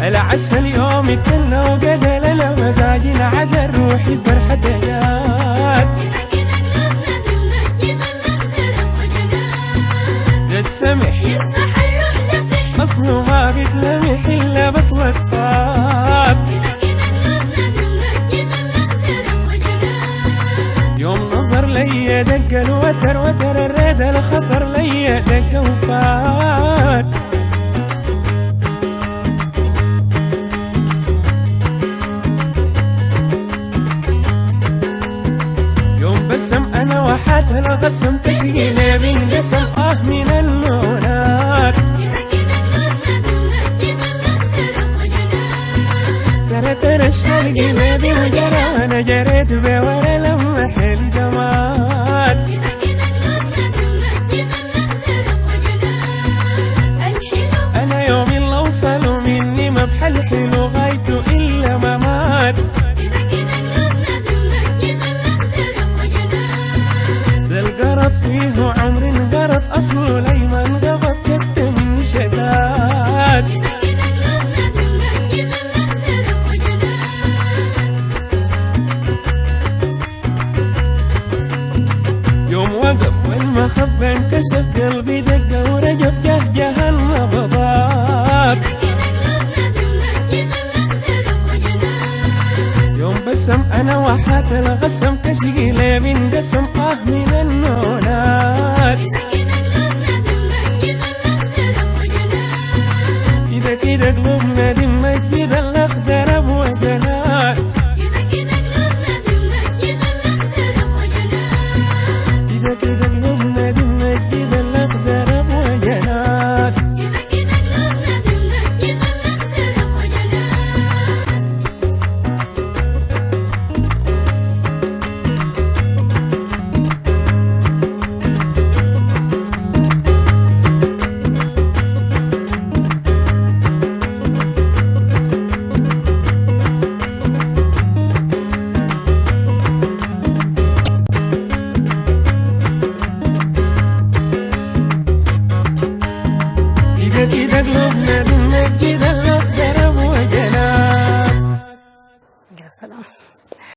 العسل يوم اتنى وقال لنا مزاجنا على روحي فرحة جات. ده السمح أصله ما بيتلمح إلا بصلة فات. يوم نظر لي دق الوتر وتر الريد الخطر لي دق وفات. يوم بسم أنا وحات الغسم تشقينا بنقسم من النونات. ترى الشرق بوجرى وانا جريت بورا لما حيل جمات. انا يوم اللي وصلوا مني ما بحل حلو غايته الا ما مات. ده القرط فيه عمر انقرط اصله لي ما انقبض جت مني شتات. يوم وقف والمخبة انكشف قلبي دق ورجف جهجه النبضات. يوم بسم انا وحات الغسم كشقي لي بنقسم من النونات. كده كده قلوبنا دي مجد